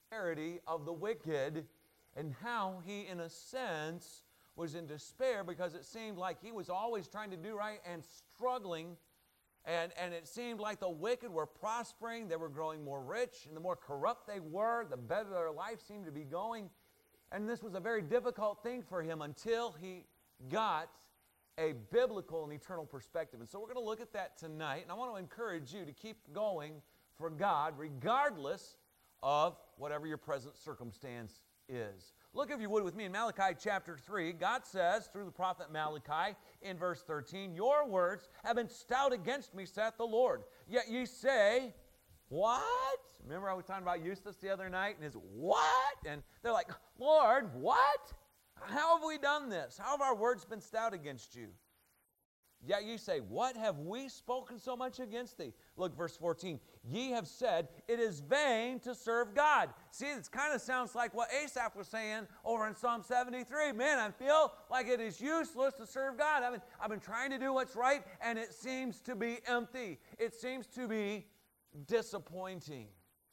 severity of the wicked and how he, in a sense, was in despair because it seemed like he was always trying to do right and struggling. And it seemed like the wicked were prospering. They were growing more rich. And the more corrupt they were, the better their life seemed to be going. And this was a very difficult thing for him until he got a biblical and eternal perspective. And so we're going to look at that tonight. And I want to encourage you to keep going for God regardless of whatever your present circumstance is. Look, if you would, with me in Malachi chapter 3. God says through the prophet Malachi in verse 13, "Your words have been stout against me, saith the Lord. Yet ye say, what?" Remember I was talking about Eustace the other night and his what? And they're like, "Lord, what? How have we done this? How have our words been stout against you?" Yet ye say, "What have we spoken so much against thee?" Look, verse 14. "Ye have said, it is vain to serve God." See, it kind of sounds like what Asaph was saying over in Psalm 73. Man, I feel like it is useless to serve God. I've been trying to do what's right, and it seems to be empty. It seems to be disappointing.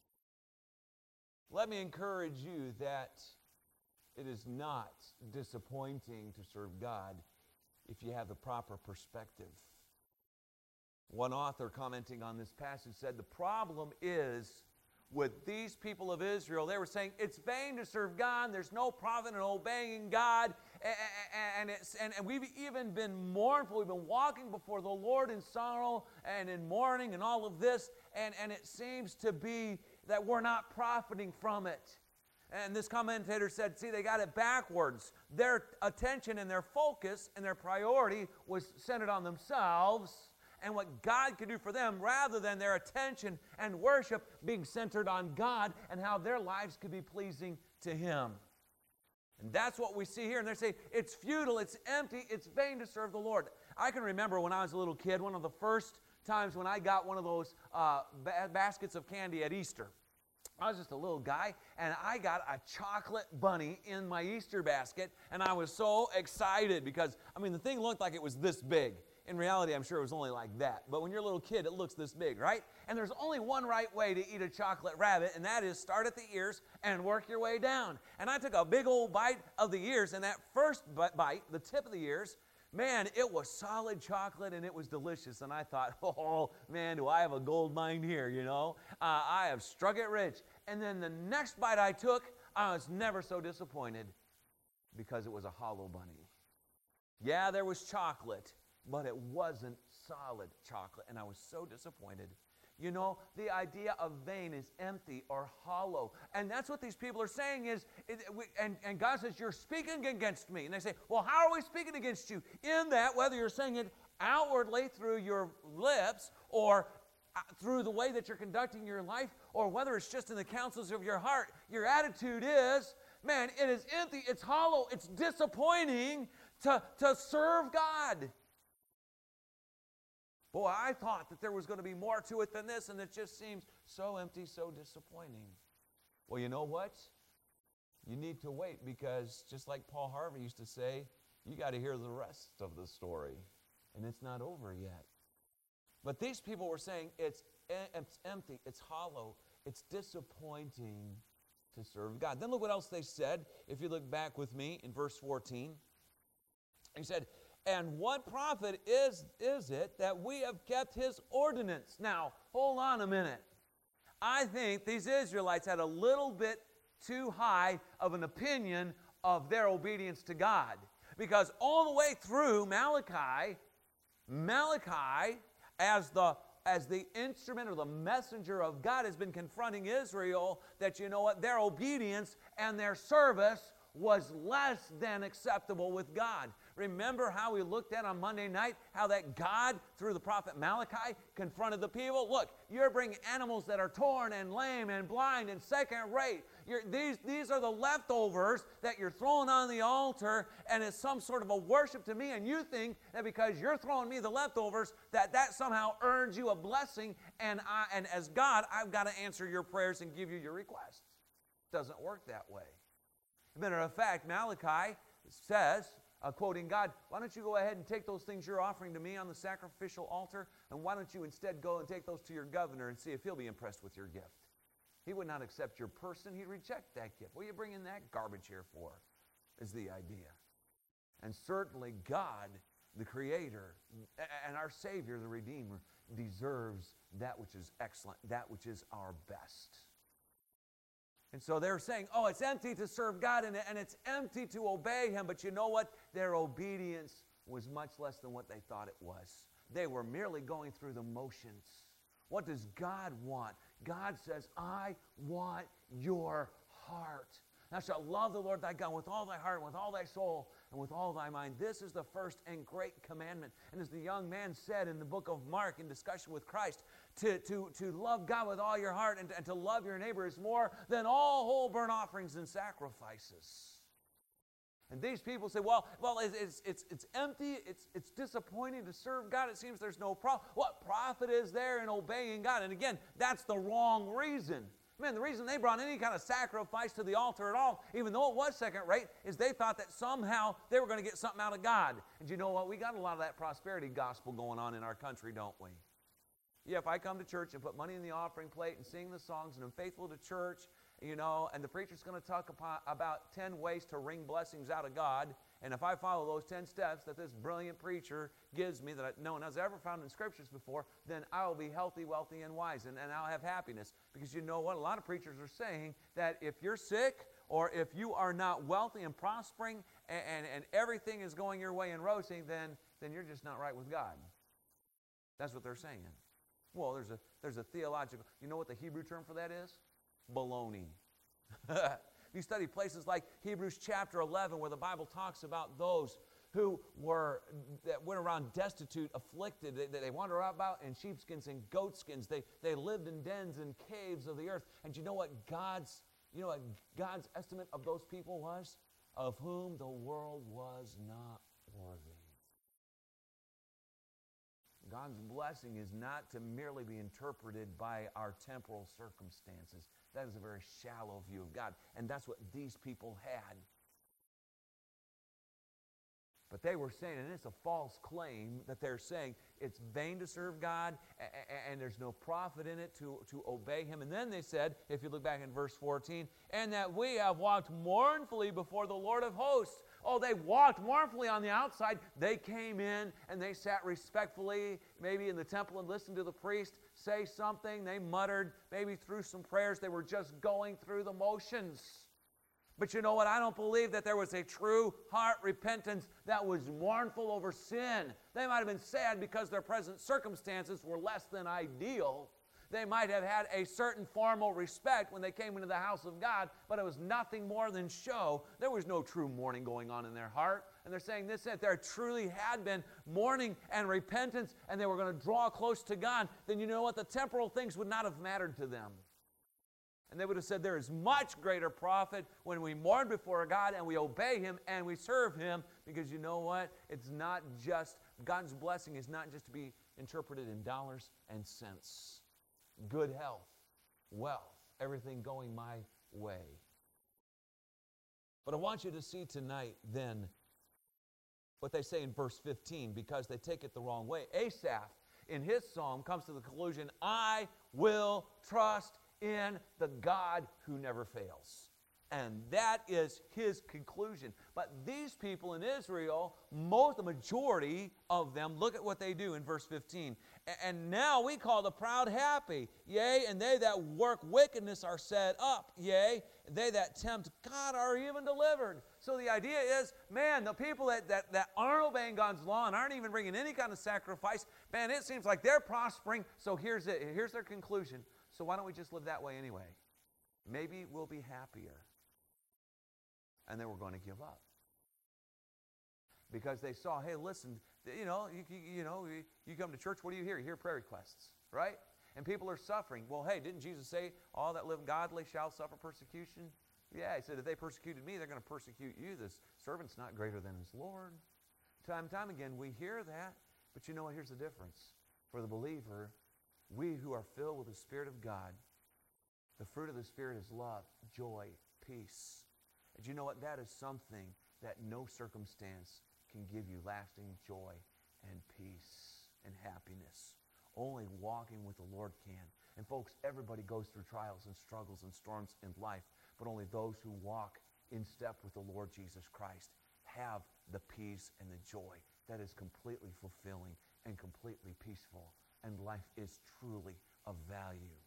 Let me encourage you that it is not disappointing to serve God if you have the proper perspective. One author commenting on this passage said, the problem is with these people of Israel, they were saying, it's vain to serve God, there's no profit in obeying God, and we've even been mournful, we've been walking before the Lord in sorrow and in mourning and all of this, and it seems to be that we're not profiting from it. And this commentator said, see, they got it backwards. Their attention and their focus and their priority was centered on themselves and what God could do for them rather than their attention and worship being centered on God and how their lives could be pleasing to Him. And that's what we see here. And they're saying, it's futile, it's empty, it's vain to serve the Lord. I can remember when I was a little kid, one of the first times when I got one of those baskets of candy at Easter. I was just a little guy, and I got a chocolate bunny in my Easter basket, and I was so excited because, the thing looked like it was this big. In reality, I'm sure it was only like that. But when you're a little kid, it looks this big, right? And there's only one right way to eat a chocolate rabbit, and that is start at the ears and work your way down. And I took a big old bite of the ears, and that first bite, the tip of the ears, man, it was solid chocolate and it was delicious. And I thought, oh, man, do I have a gold mine here, I have struck it rich. And then the next bite I took, I was never so disappointed because it was a hollow bunny. Yeah, there was chocolate, but it wasn't solid chocolate. And I was so disappointed. The idea of vain is empty or hollow. And that's what these people are saying is, and God says, you're speaking against me. And they say, well, how are we speaking against you? In that, whether you're saying it outwardly through your lips or through the way that you're conducting your life, or whether it's just in the counsels of your heart, your attitude is, man, it is empty, it's hollow, it's disappointing to serve God. Boy, I thought that there was going to be more to it than this, and it just seems so empty, so disappointing. Well, you know what? You need to wait because just like Paul Harvey used to say, you got to hear the rest of the story, and it's not over yet. But these people were saying it's empty, it's hollow, it's disappointing to serve God. Then look what else they said. If you look back with me in verse 14, he said, and what profit is it that we have kept His ordinance? Now, hold on a minute. I think these Israelites had a little bit too high of an opinion of their obedience to God. Because all the way through Malachi, as the instrument or the messenger of God, has been confronting Israel that, their obedience and their service was less than acceptable with God. Remember how we looked at on Monday night, how that God, through the prophet Malachi, confronted the people? Look, you're bringing animals that are torn and lame and blind and second rate. These are the leftovers that you're throwing on the altar, and it's some sort of a worship to me, and you think that because you're throwing me the leftovers, that somehow earns you a blessing, and as God, I've got to answer your prayers and give you your requests. It doesn't work that way. As a matter of fact, Malachi says, quoting God, why don't you go ahead and take those things you're offering to me on the sacrificial altar, and why don't you instead go and take those to your governor and see if he'll be impressed with your gift? He would not accept your person. He'd reject that gift. What are you bringing that garbage here for, is the idea. And certainly God, the Creator, and our Savior, the Redeemer, deserves that which is excellent, that which is our best. And so they're saying, oh, it's empty to serve God and it's empty to obey Him. But you know what? Their obedience was much less than what they thought it was. They were merely going through the motions. What does God want? God says, I want your heart. Thou shalt love the Lord thy God with all thy heart, and with all thy soul, and with all thy mind. This is the first and great commandment. And as the young man said in the book of Mark in discussion with Christ, to love God with all your heart and to love your neighbor is more than all whole burnt offerings and sacrifices. And these people say, well, it's empty, it's disappointing to serve God. It seems there's no profit. What profit is there in obeying God? And again, that's the wrong reason. Man, the reason they brought any kind of sacrifice to the altar at all, even though it was second rate, is they thought that somehow they were going to get something out of God. And you know what? We got a lot of that prosperity gospel going on in our country, don't we? Yeah, if I come to church and put money in the offering plate and sing the songs and I'm faithful to church, you know, and the preacher's going to talk about 10 ways to wring blessings out of God, and if I follow those 10 steps that this brilliant preacher gives me that no one has ever found in Scriptures before, then I will be healthy, wealthy, and wise, and I'll have happiness. Because you know what? A lot of preachers are saying that if you're sick or if you are not wealthy and prospering and everything is going your way and rosy, then you're just not right with God. That's what they're saying. Well, there's a theological, you know what the Hebrew term for that is? Baloney. You study places like Hebrews chapter 11 where the Bible talks about those who that went around destitute, afflicted. They wandered about in sheepskins and goatskins. They lived in dens and caves of the earth. And you know what God's estimate of those people was? Of whom the world was not worthy. God's blessing is not to merely be interpreted by our temporal circumstances. That is a very shallow view of God. And that's what these people had. But they were saying, and it's a false claim that they're saying it's vain to serve God and there's no profit in it to obey Him. And then they said, if you look back in verse 14, and that we have walked mournfully before the Lord of hosts. Oh, they walked mournfully on the outside. They came in and they sat respectfully, maybe in the temple and listened to the priest say something. They muttered, maybe through some prayers. They were just going through the motions. But you know what? I don't believe that there was a true heart repentance that was mournful over sin. They might have been sad because their present circumstances were less than ideal. They might have had a certain formal respect when they came into the house of God, but it was nothing more than show. There was no true mourning going on in their heart. And they're saying this, if there truly had been mourning and repentance and they were going to draw close to God, then you know what? The temporal things would not have mattered to them. And they would have said there is much greater profit when we mourn before God and we obey Him and we serve Him, because you know what? It's not just, God's blessing is not just to be interpreted in dollars and cents. Good health, wealth, everything going my way. But I want you to see tonight then what they say in verse 15, because they take it the wrong way. Asaph, in his psalm, comes to the conclusion, I will trust in the God who never fails. And that is his conclusion. But these people in Israel, the majority of them, look at what they do in verse 15. And now we call the proud happy. Yea, and they that work wickedness are set up. Yea, they that tempt God are even delivered. So the idea is, man, the people that aren't obeying God's law and aren't even bringing any kind of sacrifice, man, it seems like they're prospering. So here's their conclusion. So why don't we just live that way anyway? Maybe we'll be happier. And they were going to give up. Because they saw, hey, listen, you come to church, what do you hear? You hear prayer requests, right? And people are suffering. Well, hey, didn't Jesus say, all that live godly shall suffer persecution? Yeah, He said, if they persecuted me, they're going to persecute you. This servant's not greater than his Lord. Time and time again, we hear that. But you know what? Here's the difference. For the believer, we who are filled with the Spirit of God, the fruit of the Spirit is love, joy, peace. And you know what? That is something that no circumstance can give you, lasting joy and peace and happiness. Only walking with the Lord can. And folks, everybody goes through trials and struggles and storms in life, but only those who walk in step with the Lord Jesus Christ have the peace and the joy that is completely fulfilling and completely peaceful. And life is truly of value.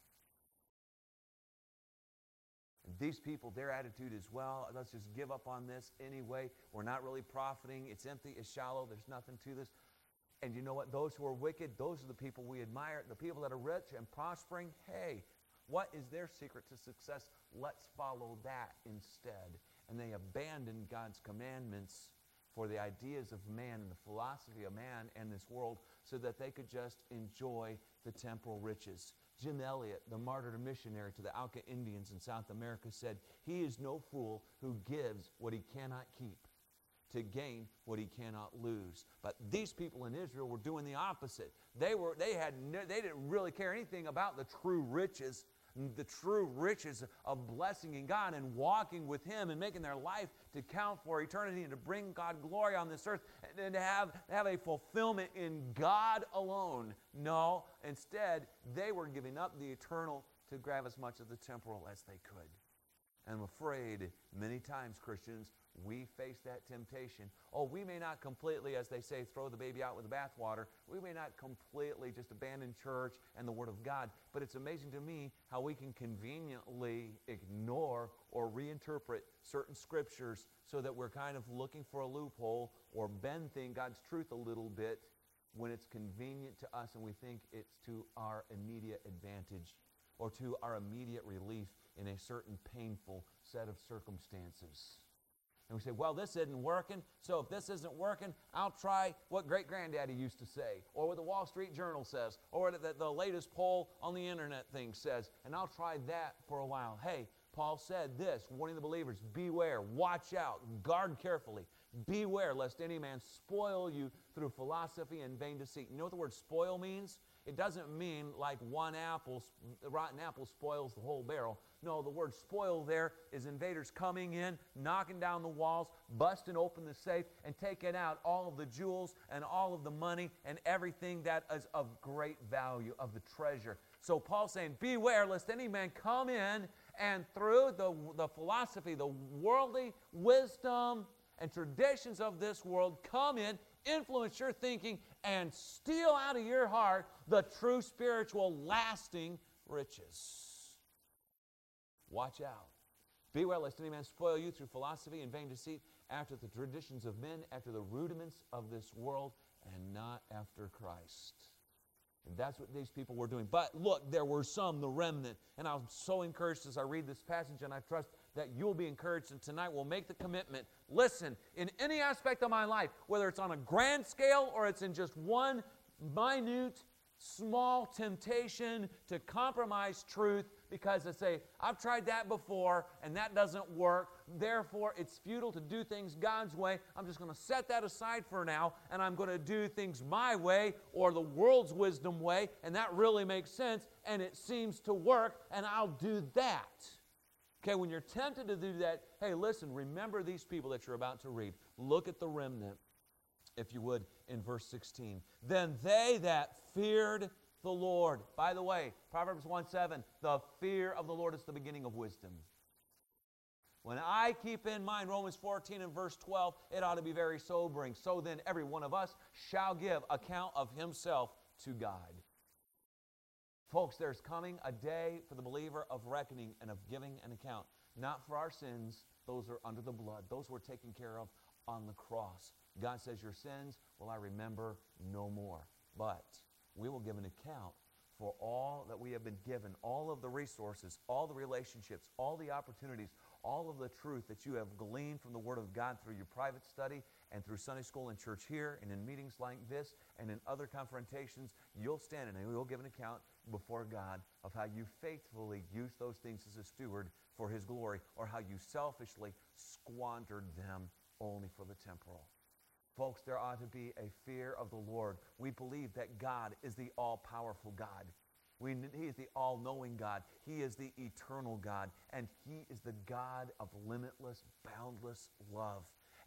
And these people, their attitude is, well, let's just give up on this anyway. We're not really profiting. It's empty, it's shallow, there's nothing to this. And you know what? Those who are wicked, those are the people we admire. The people that are rich and prospering, hey, what is their secret to success? Let's follow that instead. And they abandon God's commandments for the ideas of man and the philosophy of man and this world so that they could just enjoy the temporal riches. Jim Elliot, the martyred missionary to the Auca Indians in South America, said, "He is no fool who gives what he cannot keep to gain what he cannot lose." But these people in Israel were doing the opposite. They didn't really care anything about the true riches of blessing in God and walking with Him and making their life to count for eternity and to bring God glory on this earth and to have a fulfillment in God alone. No, instead, they were giving up the eternal to grab as much of the temporal as they could. And I'm afraid many times, Christians, we face that temptation. Oh, we may not completely, as they say, throw the baby out with the bathwater. We may not completely just abandon church and the Word of God. But it's amazing to me how we can conveniently ignore or reinterpret certain scriptures so that we're kind of looking for a loophole or bending God's truth a little bit when it's convenient to us and we think it's to our immediate advantage or to our immediate relief in a certain painful set of circumstances. And we say, well, this isn't working, so if this isn't working, I'll try what great-granddaddy used to say, or what the Wall Street Journal says, or what the latest poll on the internet thing says, and I'll try that for a while. Hey, Paul said this, warning the believers, beware, watch out, guard carefully. Beware lest any man spoil you through philosophy and vain deceit. You know what the word spoil means? It doesn't mean like one rotten apple spoils the whole barrel. No, the word spoil there is invaders coming in, knocking down the walls, busting open the safe, and taking out all of the jewels and all of the money and everything that is of great value, of the treasure. So Paul's saying, beware lest any man come in and through the philosophy, the worldly wisdom and traditions of this world come in, influence your thinking, and steal out of your heart the true spiritual lasting riches. Watch out. Beware lest any man spoil you through philosophy and vain deceit, after the traditions of men, after the rudiments of this world, and not after Christ. And that's what these people were doing. But look, there were some, the remnant. And I'm so encouraged as I read this passage, and I trust that you'll be encouraged. And tonight we'll make the commitment. Listen, in any aspect of my life, whether it's on a grand scale or it's in just one minute, small temptation to compromise truth, because I say, I've tried that before and that doesn't work. Therefore, it's futile to do things God's way. I'm just going to set that aside for now, and I'm going to do things my way or the world's wisdom way, and that really makes sense, and it seems to work, and I'll do that. Okay, when you're tempted to do that, hey, listen, remember these people that you're about to read. Look at the remnant, if you would, in verse 16. Then they that feared the Lord. By the way, Proverbs 1:7, the fear of the Lord is the beginning of wisdom. When I keep in mind Romans 14 and verse 12, it ought to be very sobering. So then every one of us shall give account of himself to God. Folks, there's coming a day for the believer of reckoning and of giving an account. Not for our sins, those are under the blood. Those were taken care of on the cross. God says, your sins will I remember no more. But we will give an account for all that we have been given, all of the resources, all the relationships, all the opportunities, all of the truth that you have gleaned from the Word of God through your private study and through Sunday school and church here and in meetings like this and in other confrontations. You'll stand and you'll give an account before God of how you faithfully used those things as a steward for His glory, or how you selfishly squandered them only for the temporal. Folks, there ought to be a fear of the Lord. We believe that God is the all-powerful God. He is the all-knowing God. He is the eternal God. And He is the God of limitless, boundless love.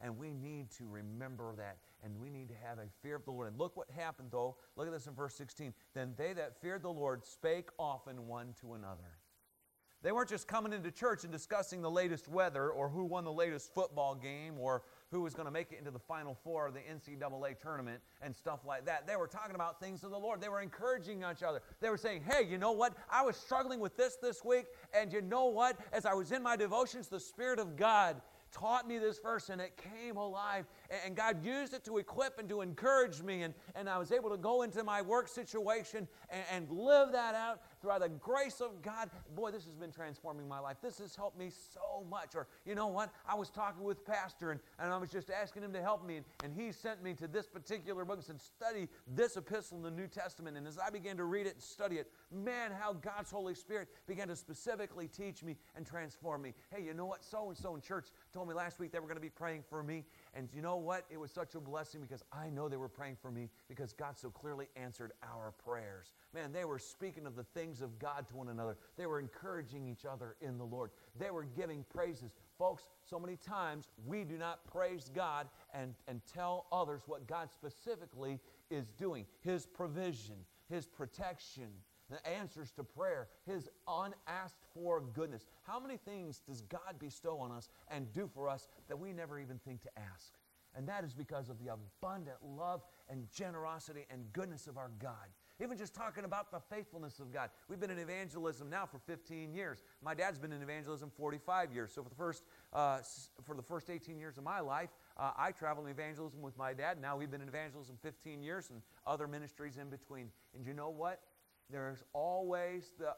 And we need to remember that, and we need to have a fear of the Lord. And look what happened, though. Look at this in verse 16. Then they that feared the Lord spake often one to another. They weren't just coming into church and discussing the latest weather or who won the latest football game or who was going to make it into the Final Four of the NCAA tournament and stuff like that. They were talking about things of the Lord. They were encouraging each other. They were saying, hey, you know what? I was struggling with this week, and you know what? As I was in my devotions, the Spirit of God taught me this verse, and it came alive, and God used it to equip and to encourage me, and I was able to go into my work situation and live that out through the grace of God. Boy, this has been transforming my life. This has helped me so much. Or, you know what? I was talking with Pastor, and I was just asking him to help me, and he sent me to this particular book and said, study this epistle in the New Testament. And as I began to read it and study it, man, how God's Holy Spirit began to specifically teach me and transform me. Hey, you know what? So-and-so in church told me last week they were going to be praying for me. And you know what? It was such a blessing because I know they were praying for me because God so clearly answered our prayers. Man, they were speaking of the things of God to one another. They were encouraging each other in the Lord. They were giving praises. Folks, so many times we do not praise God and tell others what God specifically is doing. His provision, His protection, the answers to prayer, His unasked for goodness. How many things does God bestow on us and do for us that we never even think to ask? And that is because of the abundant love and generosity and goodness of our God. Even just talking about the faithfulness of God. We've been in evangelism now for 15 years. My dad's been in evangelism 45 years. So for the first 18 years of my life, I traveled in evangelism with my dad. Now we've been in evangelism 15 years and other ministries in between. And you know what? There's always the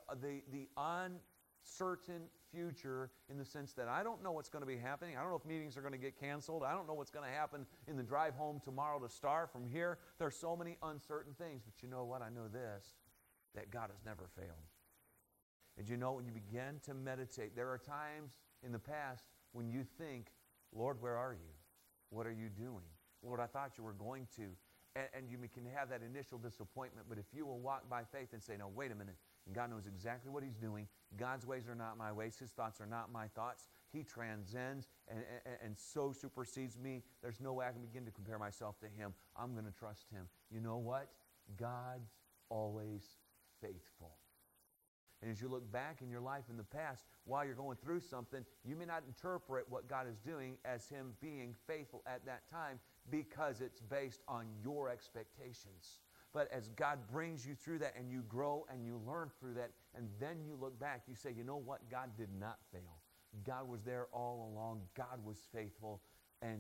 uncertain future in the sense that I don't know what's going to be happening. I don't know if meetings are going to get canceled. I don't know what's going to happen in the drive home tomorrow to Star from here. There's so many uncertain things. But you know what? I know this, that God has never failed. And you know, when you begin to meditate, there are times in the past when you think, Lord, where are you? What are you doing? Lord, I thought you were going to. And you can have that initial disappointment, but if you will walk by faith and say, no, wait a minute, and God knows exactly what He's doing. God's ways are not my ways. His thoughts are not my thoughts. He transcends and so supersedes me. There's no way I can begin to compare myself to Him. I'm going to trust Him. You know what? God's always faithful. And as you look back in your life in the past, while you're going through something, you may not interpret what God is doing as Him being faithful at that time because it's based on your expectations. But as God brings you through that and you grow and you learn through that, and then you look back, you say, you know what? God did not fail. God was there all along. God was faithful. And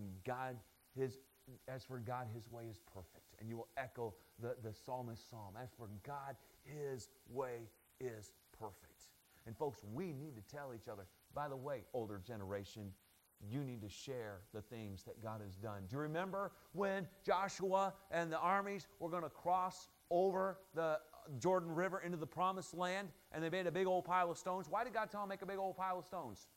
as for God, His way is perfect. And you will echo the psalmist's psalm. As for God, His way is perfect. And folks, we need to tell each other, by the way, older generation, you need to share the things that God has done. Do you remember when Joshua and the armies were going to cross over the Jordan River into the promised land and they made a big old pile of stones? Why did God tell them to make a big old pile of stones?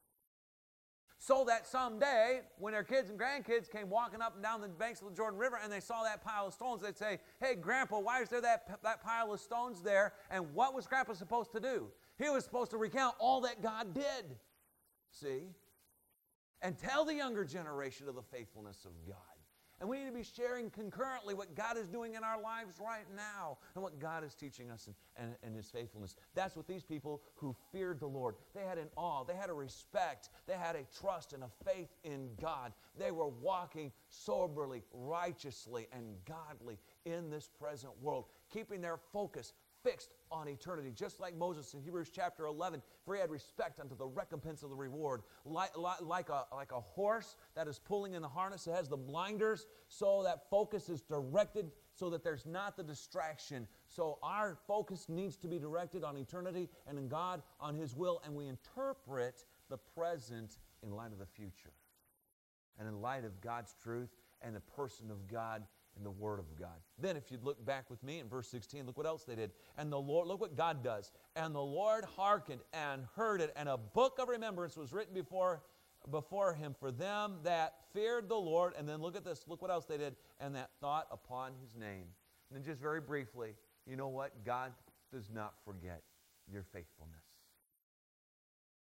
So that someday, when their kids and grandkids came walking up and down the banks of the Jordan River and they saw that pile of stones, they'd say, hey, Grandpa, why is there that pile of stones there? And what was Grandpa supposed to do? He was supposed to recount all that God did. See? And tell the younger generation of the faithfulness of God. And we need to be sharing concurrently what God is doing in our lives right now and what God is teaching us and His faithfulness. That's what these people who feared the Lord, they had an awe, they had a respect, they had a trust and a faith in God. They were walking soberly, righteously, and godly in this present world, keeping their focus fixed on eternity, just like Moses in Hebrews chapter 11, for he had respect unto the recompense of the reward. Like a horse that is pulling in the harness, it has the blinders, so that focus is directed so that there's not the distraction. So our focus needs to be directed on eternity and in God, on His will, and we interpret the present in light of the future and in light of God's truth and the person of God and the Word of God. Then if you'd look back with me in verse 16, look what else they did. And the Lord, look what God does. And the Lord hearkened and heard it, and a book of remembrance was written before Him for them that feared the Lord. And then look at this, look what else they did. And that thought upon His name. And then just very briefly, you know what? God does not forget your faithfulness.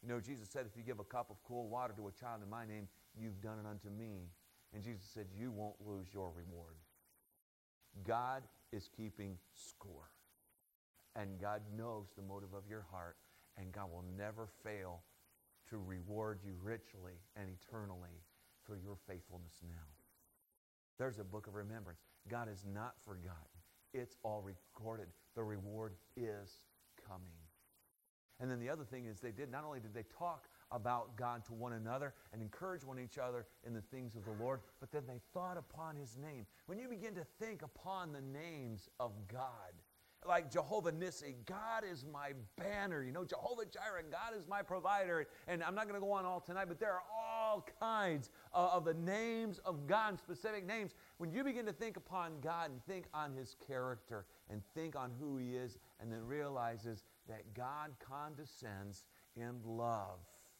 You know, Jesus said, if you give a cup of cool water to a child in my name, you've done it unto me. And Jesus said, you won't lose your reward. God is keeping score. And God knows the motive of your heart. And God will never fail to reward you richly and eternally for your faithfulness now. There's a book of remembrance. God is not forgotten. It's all recorded. The reward is coming. And then the other thing is not only did they talk about God to one another and encourage one each other in the things of the Lord, but then they thought upon His name. When you begin to think upon the names of God, like Jehovah Nissi, God is my banner. You know, Jehovah Jireh, God is my provider. And I'm not going to go on all tonight, but there are all kinds of the names of God, specific names. When you begin to think upon God and think on His character and think on who He is, and then realizes that God condescends in love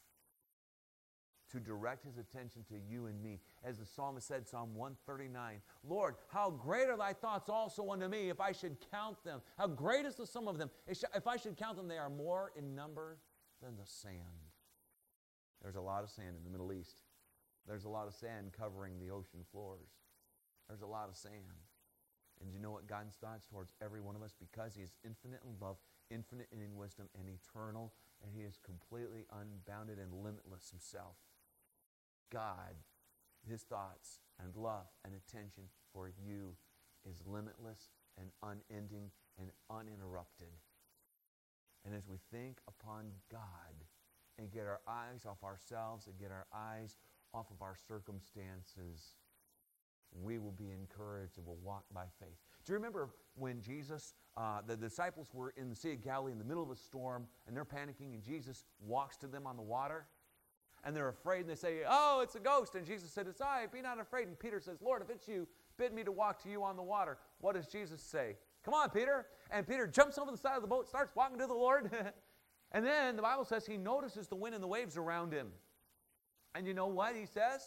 to direct His attention to you and me. As the psalmist said, Psalm 139, Lord, how great are thy thoughts also unto me, if I should count them. How great is the sum of them. If I should count them, they are more in number than the sand. There's a lot of sand in the Middle East. There's a lot of sand covering the ocean floors. There's a lot of sand. And you know what God's thoughts towards every one of us? Because He is infinite in love, infinite in wisdom, and eternal, and He is completely unbounded and limitless Himself. God, His thoughts and love and attention for you is limitless and unending and uninterrupted. And as we think upon God and get our eyes off ourselves and get our eyes off of our circumstances, we will be encouraged and will walk by faith. Do you remember when Jesus, the disciples were in the Sea of Galilee in the middle of a storm, and they're panicking, and Jesus walks to them on the water? And they're afraid, and they say, oh, it's a ghost. And Jesus said, it's I, be not afraid. And Peter says, Lord, if it's you, bid me to walk to you on the water. What does Jesus say? Come on, Peter. And Peter jumps over the side of the boat, starts walking to the Lord. And then the Bible says he notices the wind and the waves around him. And you know what he says?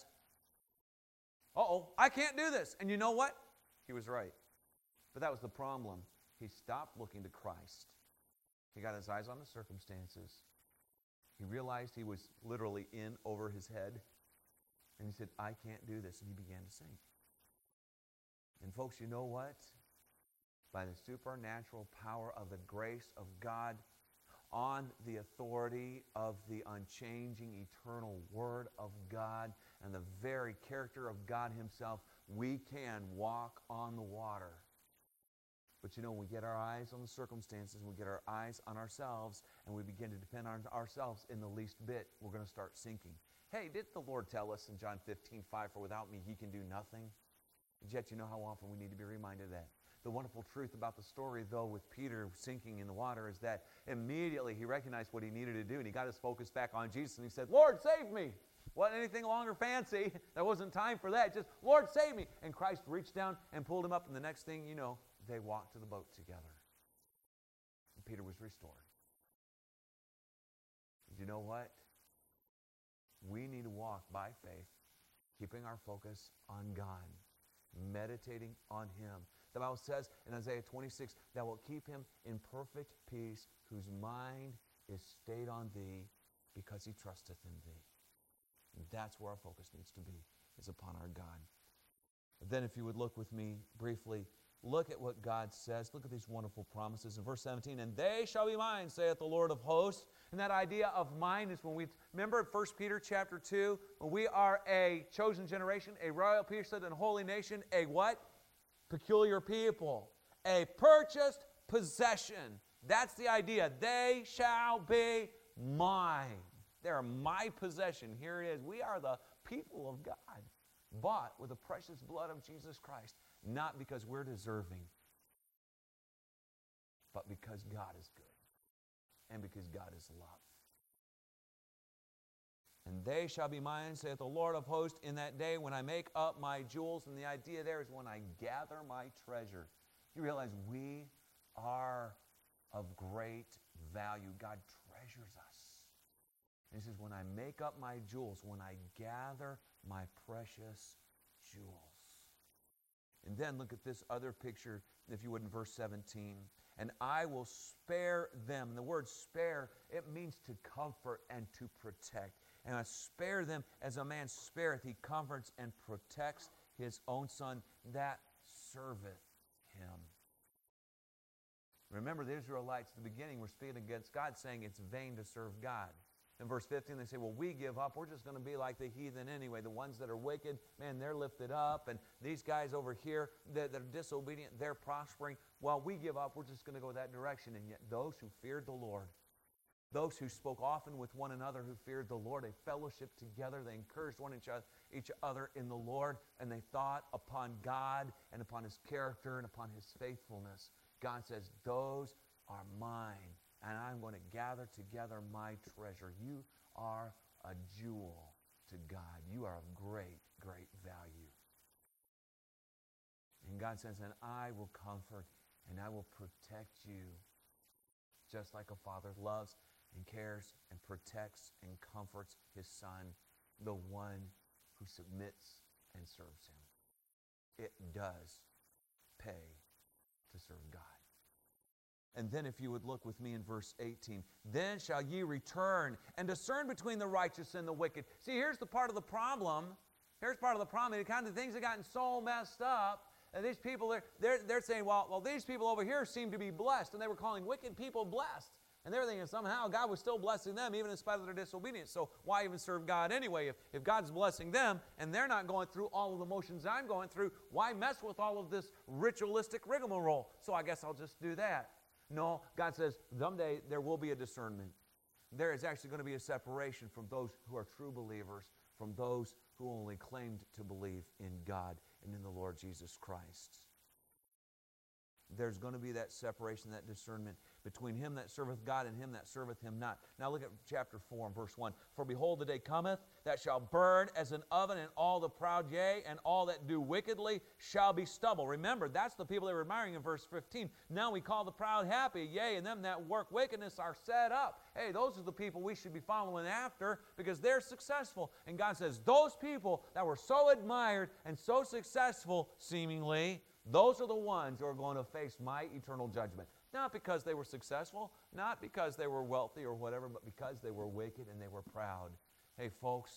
Uh-oh, I can't do this. And you know what? He was right. But that was the problem. He stopped looking to Christ. He got his eyes on the circumstances. He realized he was literally in over his head. And he said, I can't do this. And he began to sink. And folks, you know what? By the supernatural power of the grace of God, on the authority of the unchanging eternal Word of God and the very character of God Himself, we can walk on the water. But you know, we get our eyes on the circumstances, we get our eyes on ourselves, and we begin to depend on ourselves in the least bit, we're going to start sinking. Hey, didn't the Lord tell us in John 15:5, for without me ye can do nothing? Yet you know how often we need to be reminded of that. The wonderful truth about the story, though, with Peter sinking in the water is that immediately he recognized what he needed to do, and he got his focus back on Jesus, and he said, Lord, save me. Wasn't anything long or fancy. There wasn't time for that. Just, Lord, save me. And Christ reached down and pulled him up, and the next thing you know, they walked to the boat together. And Peter was restored. You know what? We need to walk by faith, keeping our focus on God, meditating on Him. The Bible says in Isaiah 26, thou wilt keep him in perfect peace, whose mind is stayed on Thee, because he trusteth in Thee. And that's where our focus needs to be, is upon our God. But then if you would look with me briefly, look at what God says. Look at these wonderful promises in verse 17. And they shall be mine, saith the Lord of hosts. And that idea of mine is when we, remember in 1 Peter chapter 2, when we are a chosen generation, a royal priesthood and holy nation, a what? Peculiar people. A purchased possession. That's the idea. They shall be mine. They're my possession. Here it is. We are the people of God, bought with the precious blood of Jesus Christ. Not because we're deserving, but because God is good and because God is love. And they shall be mine, saith the Lord of hosts, in that day when I make up my jewels. And the idea there is when I gather my treasure. You realize we are of great value. God treasures us. And He says, when I make up my jewels, when I gather my precious jewels. And then look at this other picture, if you would, in verse 17. and I will spare them. And the word spare, it means to comfort and to protect. And I spare them as a man spareth. He comforts and protects his own son that serveth him. Remember, the Israelites at the beginning were speaking against God, saying it's vain to serve God. In verse 15, they say, well, we give up. We're just going to be like the heathen anyway. The ones that are wicked, man, they're lifted up. And these guys over here that are disobedient, they're prospering. Well, we give up. We're just going to go that direction. And yet those who feared the Lord, those who spoke often with one another who feared the Lord, they fellowshiped together, they encouraged each other in the Lord, and they thought upon God and upon His character and upon His faithfulness. God says, those are mine, and I'm going to gather together my treasure. You are a jewel to God. You are of great, great value. And God says, and I will comfort and I will protect you, just like a father loves and cares and protects and comforts his son, the one who submits and serves him. It does pay to serve God. And then if you would look with me in verse 18, then shall ye return and discern between the righteous and the wicked. See, here's the part of the problem. Here's part of the problem. The kind of things have gotten so messed up. And these people, they're saying, well, these people over here seem to be blessed. And they were calling wicked people blessed. And they were thinking somehow God was still blessing them even in spite of their disobedience. So why even serve God anyway? If God's blessing them and they're not going through all of the motions I'm going through, why mess with all of this ritualistic rigmarole? So I guess I'll just do that. No, God says someday there will be a discernment. There is actually going to be a separation from those who are true believers, from those who only claimed to believe in God and in the Lord Jesus Christ. There's going to be that separation, that discernment between him that serveth God and him that serveth him not. Now look at chapter 4 and verse 1. For behold, the day cometh that shall burn as an oven, and all the proud, yea, and all that do wickedly shall be stubble. Remember, that's the people they were admiring in verse 15. Now we call the proud happy, yea, and them that work wickedness are set up. Hey, those are the people we should be following after because they're successful. And God says, those people that were so admired and so successful, seemingly, those are the ones who are going to face my eternal judgment. Not because they were successful, not because they were wealthy or whatever, but because they were wicked and they were proud. Hey, folks,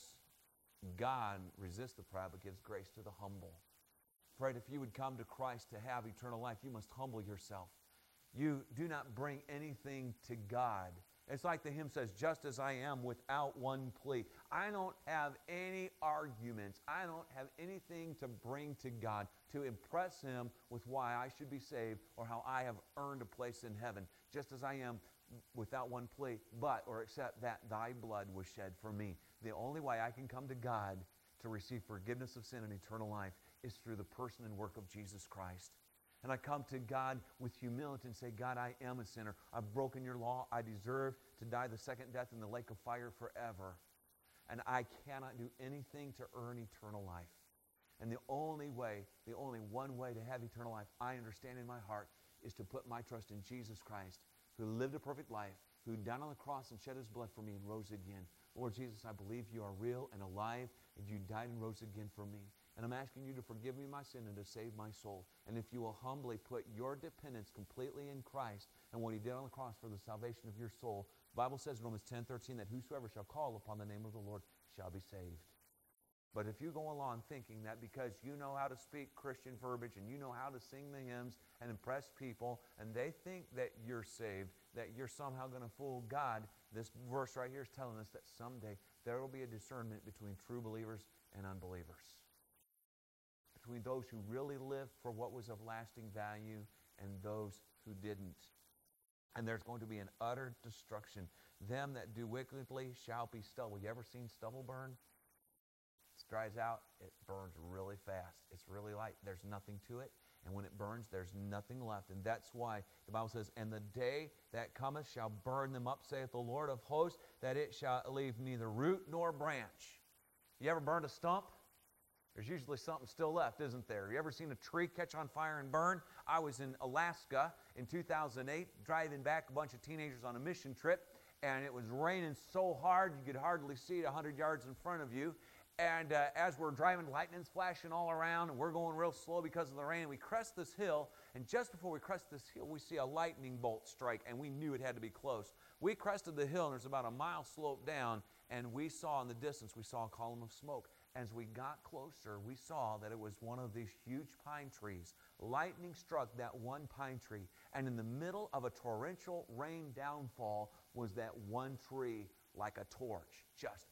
God resists the proud but gives grace to the humble. Friend, if you would come to Christ to have eternal life, you must humble yourself. You do not bring anything to God. It's like the hymn says, just as I am without one plea. I don't have any arguments. I don't have anything to bring to God to impress Him with why I should be saved or how I have earned a place in heaven. Just as I am without one plea, but or except that thy blood was shed for me. The only way I can come to God to receive forgiveness of sin and eternal life is through the person and work of Jesus Christ. And I come to God with humility and say, God, I am a sinner. I've broken your law. I deserve to die the second death in the lake of fire forever. And I cannot do anything to earn eternal life. And the only one way to have eternal life, I understand in my heart, is to put my trust in Jesus Christ, who lived a perfect life, who died on the cross and shed His blood for me and rose again. Lord Jesus, I believe you are real and alive, and you died and rose again for me. And I'm asking you to forgive me my sin and to save my soul. And if you will humbly put your dependence completely in Christ and what He did on the cross for the salvation of your soul, the Bible says in Romans 10:13 that whosoever shall call upon the name of the Lord shall be saved. But if you go along thinking that because you know how to speak Christian verbiage and you know how to sing the hymns and impress people and they think that you're saved, that you're somehow going to fool God, this verse right here is telling us that someday there will be a discernment between true believers and unbelievers. Between those who really lived for what was of lasting value and those who didn't. And there's going to be an utter destruction. Them that do wickedly shall be stubble. You ever seen stubble burn? It dries out, it burns really fast. It's really light. There's nothing to it. And when it burns, there's nothing left. And that's why the Bible says, and the day that cometh shall burn them up, saith the Lord of hosts, that it shall leave neither root nor branch. You ever burned a stump? There's usually something still left, isn't there? You ever seen a tree catch on fire and burn? I was in Alaska in 2008, driving back a bunch of teenagers on a mission trip, and it was raining so hard you could hardly see it 100 yards in front of you. And as we're driving, lightning's flashing all around, and we're going real slow because of the rain. And we crest this hill, and just before we crest this hill, we see a lightning bolt strike, and we knew it had to be close. We crested the hill, and there's about a mile slope down, and we saw in the distance, we saw a column of smoke. As we got closer, we saw that it was one of these huge pine trees. Lightning struck that one pine tree, and in the middle of a torrential rain downfall was that one tree like a torch.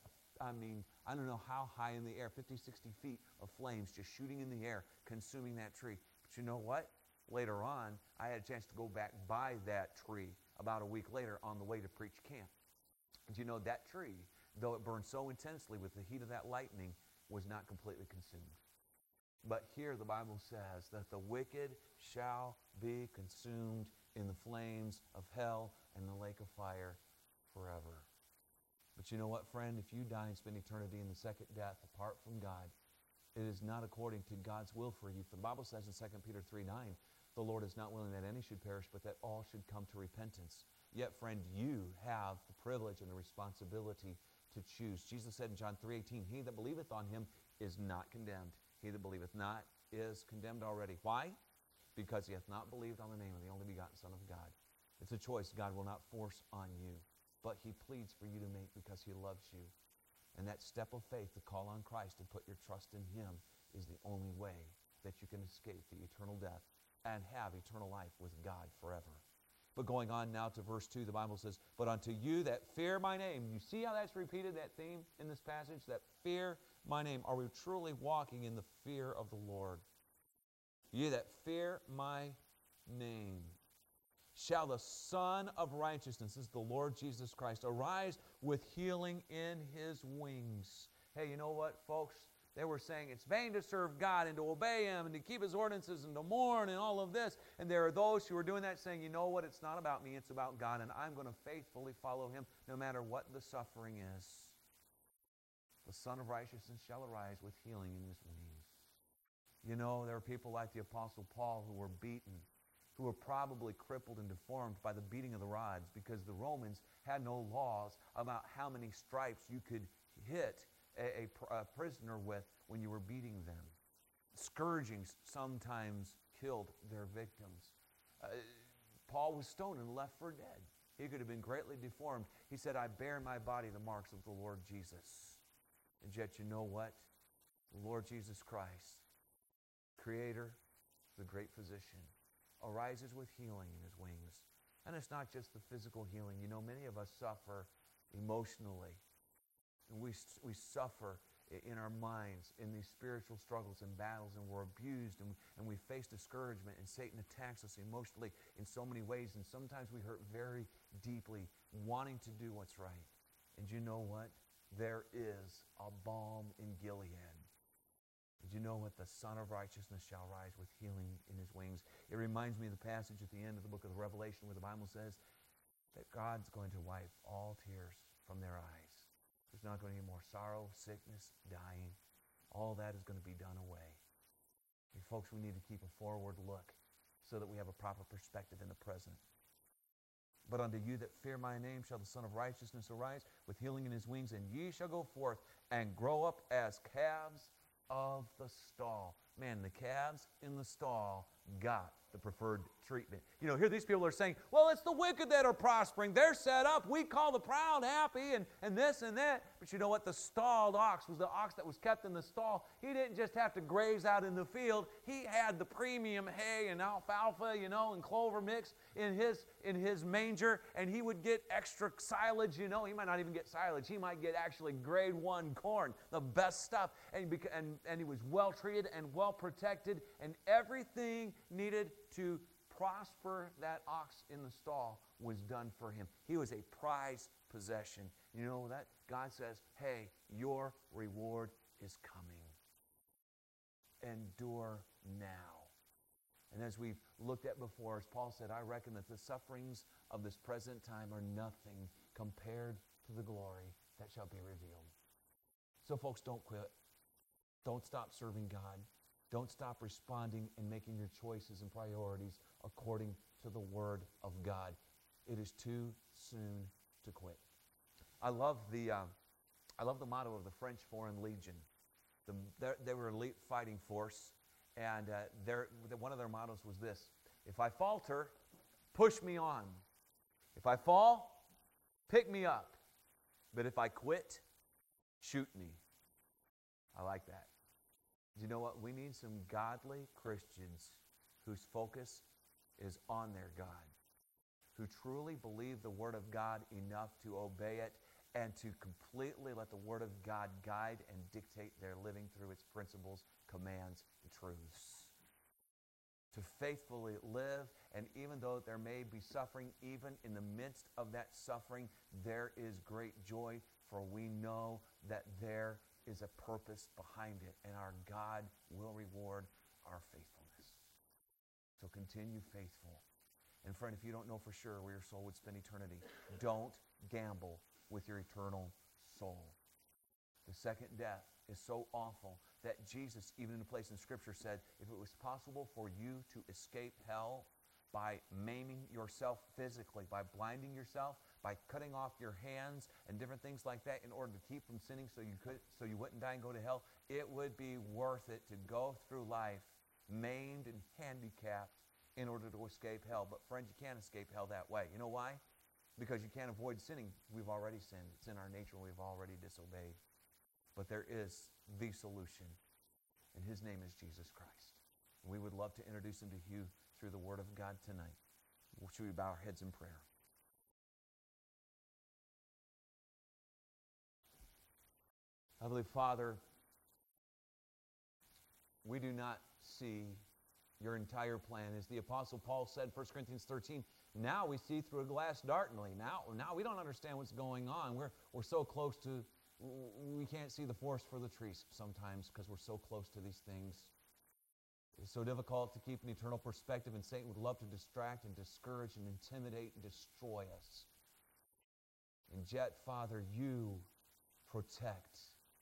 I don't know how high in the air, 50, 60 feet of flames just shooting in the air, consuming that tree. But you know what? Later on, I had a chance to go back by that tree about a week later on the way to preach camp. And you know, that tree, though it burned so intensely with the heat of that lightning, was not completely consumed. But here the Bible says that the wicked shall be consumed in the flames of hell and the lake of fire forever. But you know what, friend? If you die and spend eternity in the second death apart from God, it is not according to God's will for you. For the Bible says in 2 Peter 3:9, the Lord is not willing that any should perish, but that all should come to repentance. Yet, friend, you have the privilege and the responsibility to choose. Jesus said in John 3:18, he that believeth on him is not condemned. He that believeth not is condemned already. Why? Because he hath not believed on the name of the only begotten Son of God. It's a choice God will not force on you, but he pleads for you to make because he loves you. And that step of faith to call on Christ and put your trust in him is the only way that you can escape the eternal death and have eternal life with God forever. But going on now to verse 2, the Bible says, but unto you that fear my name. You see how that's repeated, that theme in this passage? That fear my name. Are we truly walking in the fear of the Lord? You that fear my name. Shall the Son of Righteousness, this is the Lord Jesus Christ, arise with healing in his wings. Hey, you know what, folks? They were saying it's vain to serve God and to obey him and to keep his ordinances and to mourn and all of this. And there are those who are doing that saying, you know what, it's not about me, it's about God, and I'm going to faithfully follow him no matter what the suffering is. The Son of Righteousness shall arise with healing in his wings. You know, there are people like the Apostle Paul who were beaten, who were probably crippled and deformed by the beating of the rods, because the Romans had no laws about how many stripes you could hit a prisoner with when you were beating them. Scourgings sometimes killed their victims. Paul was stoned and left for dead. He could have been greatly deformed. He said, I bear in my body the marks of the Lord Jesus. And yet you know what? The Lord Jesus Christ, Creator, the great physician, arises with healing in his wings. And it's not just the physical healing. You know, many of us suffer emotionally. And we suffer in our minds in these spiritual struggles and battles, and we're abused, and we face discouragement, and Satan attacks us emotionally in so many ways, and sometimes we hurt very deeply wanting to do what's right. And you know what? There is a balm in Gilead. Did you know what? The Son of Righteousness shall rise with healing in his wings. It reminds me of the passage at the end of the book of the Revelation where the Bible says that God's going to wipe all tears from their eyes. There's not going to be more sorrow, sickness, dying. All that is going to be done away. Hey, folks, we need to keep a forward look so that we have a proper perspective in the present. But unto you that fear my name shall the Son of Righteousness arise with healing in his wings, and ye shall go forth and grow up as calves of the stall. Man, the calves in the stall got the preferred treatment. You know, here these people are saying, well, it's the wicked that are prospering. They're set up. We call the proud happy and this and that. But you know what? The stalled ox was the ox that was kept in the stall. He didn't just have to graze out in the field. He had the premium hay and alfalfa, you know, and clover mix in his manger, and he would get extra silage, you know. He might not even get silage. He might get actually grade 1 corn, the best stuff. And he was well treated and well protected, and everything needed to prosper that ox in the stall was done for him. He was a prized possession. You know that? God says, hey, your reward is coming. Endure now. And as we've looked at before, as Paul said, I reckon that the sufferings of this present time are nothing compared to the glory that shall be revealed. So folks, don't quit. Don't stop serving God. Don't stop responding and making your choices and priorities according to the Word of God. It is too soon to quit. I love the motto of the French Foreign Legion. They were an elite fighting force, and one of their mottos was this: if I falter, push me on. If I fall, pick me up. But if I quit, shoot me. I like that. Do you know what? We need some godly Christians whose focus is on their God, who truly believe the Word of God enough to obey it and to completely let the Word of God guide and dictate their living through its principles, commands, and truths. To faithfully live, and even though there may be suffering, even in the midst of that suffering, there is great joy, for we know that there is a purpose behind it, and our God will reward our faithfulness. So continue faithful. And friend, if you don't know for sure where your soul would spend eternity, don't gamble with your eternal soul. The second death is so awful that Jesus, even in a place in Scripture, said, if it was possible for you to escape hell by maiming yourself physically, by blinding yourself, by cutting off your hands and different things like that in order to keep from sinning so you wouldn't die and go to hell, it would be worth it to go through life maimed and handicapped in order to escape hell. But friends, you can't escape hell that way. You know why? Because you can't avoid sinning. We've already sinned. It's in our nature. We've already disobeyed. But there is the solution, and His name is Jesus Christ. And we would love to introduce Him to you through the Word of God tonight. Should we bow our heads in prayer? Heavenly Father, we do not see your entire plan. As the Apostle Paul said, 1 Corinthians 13, now we see through a glass darkly. Now we don't understand what's going on. We're so close to, we can't see the forest for the trees sometimes because we're so close to these things. It's so difficult to keep an eternal perspective, and Satan would love to distract and discourage and intimidate and destroy us. And yet, Father, you protect.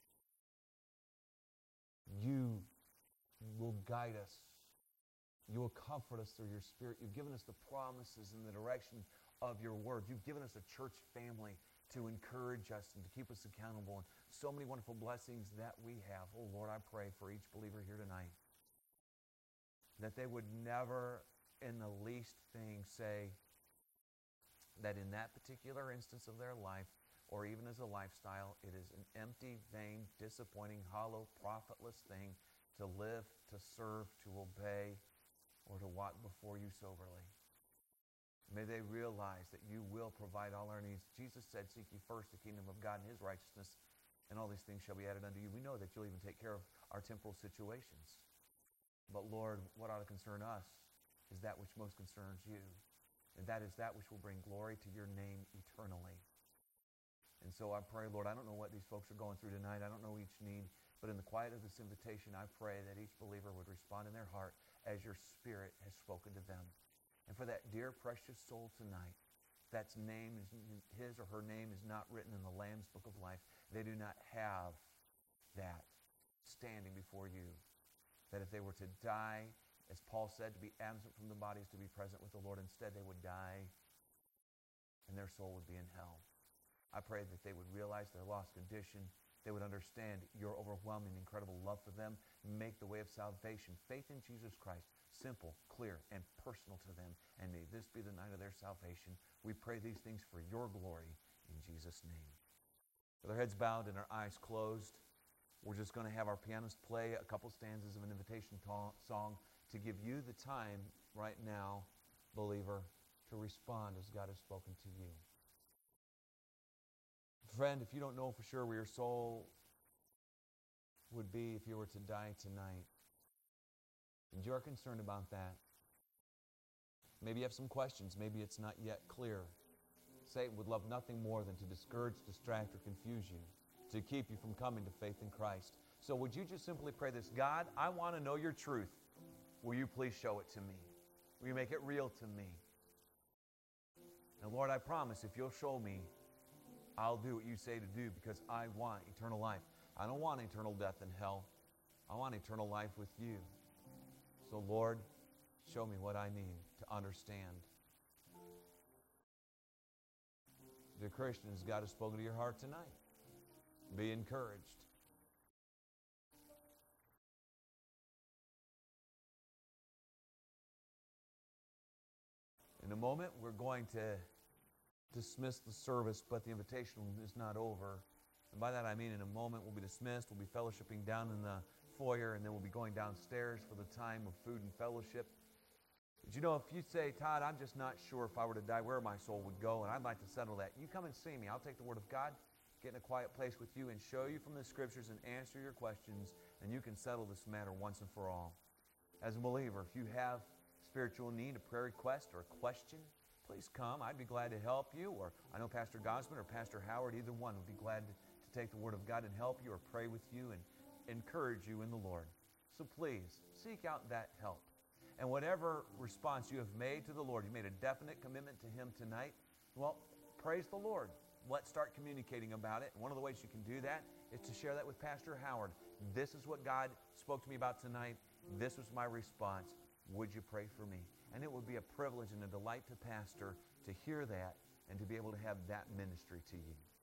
You will guide us. You will comfort us through your Spirit. You've given us the promises and the direction of your Word. You've given us a church family to encourage us and to keep us accountable, and so many wonderful blessings that we have. Oh, Lord, I pray for each believer here tonight that they would never in the least thing say that in that particular instance of their life, or even as a lifestyle, it is an empty, vain, disappointing, hollow, profitless thing to live, to serve, to obey, or to walk before you soberly. May they realize that you will provide all our needs. Jesus said, seek ye first the kingdom of God and His righteousness, and all these things shall be added unto you. We know that you'll even take care of our temporal situations. But Lord, what ought to concern us is that which most concerns you, and that is that which will bring glory to your name eternally. And so I pray, Lord, I don't know what these folks are going through tonight. I don't know each need, but in the quiet of this invitation, I pray that each believer would respond in their heart as your Spirit has spoken to them. And for that dear, precious soul tonight, that's name is, his or her name is not written in the Lamb's Book of Life. They do not have that standing before you. That if they were to die, as Paul said, to be absent from the body is to be present with the Lord. Instead, they would die, and their soul would be in hell. I pray that they would realize their lost condition. They would understand your overwhelming, incredible love for them. Make the way of salvation, faith in Jesus Christ, simple, clear, and personal to them. And may this be the night of their salvation. We pray these things for your glory in Jesus' name. With our heads bowed and our eyes closed, we're just going to have our pianist play a couple stanzas of an invitation song to give you the time right now, believer, to respond as God has spoken to you. Friend, if you don't know for sure where your soul would be if you were to die tonight, and you're concerned about that, maybe you have some questions, maybe it's not yet clear. Satan would love nothing more than to discourage, distract, or confuse you, to keep you from coming to faith in Christ. So would you just simply pray this: God, I want to know your truth. Will you please show it to me? Will you make it real to me? And Lord, I promise if you'll show me, I'll do what you say to do, because I want eternal life. I don't want eternal death in hell. I want eternal life with you. So Lord, show me what I need to understand. Dear Christians, God has spoken to your heart tonight. Be encouraged. In a moment, we're going to dismiss the service, but the invitation is not over. And by that I mean in a moment we'll be dismissed, we'll be fellowshipping down in the foyer, and then we'll be going downstairs for the time of food and fellowship. But you know, if you say, Todd, I'm just not sure if I were to die where my soul would go, and I'd like to settle that, you come and see me. I'll take the Word of God, get in a quiet place with you, and show you from the Scriptures and answer your questions, and you can settle this matter once and for all. As a believer, if you have spiritual need, a prayer request, or a question, please come. I'd be glad to help you, or I know Pastor Gosman or Pastor Howard, either one would be glad to take the Word of God and help you or pray with you and encourage you in the Lord. So please, seek out that help. And whatever response you have made to the Lord, you made a definite commitment to Him tonight, well, praise the Lord. Let's start communicating about it. One of the ways you can do that is to share that with Pastor Howard. This is what God spoke to me about tonight. This was my response. Would you pray for me? And it would be a privilege and a delight to pastor to hear that and to be able to have that ministry to you.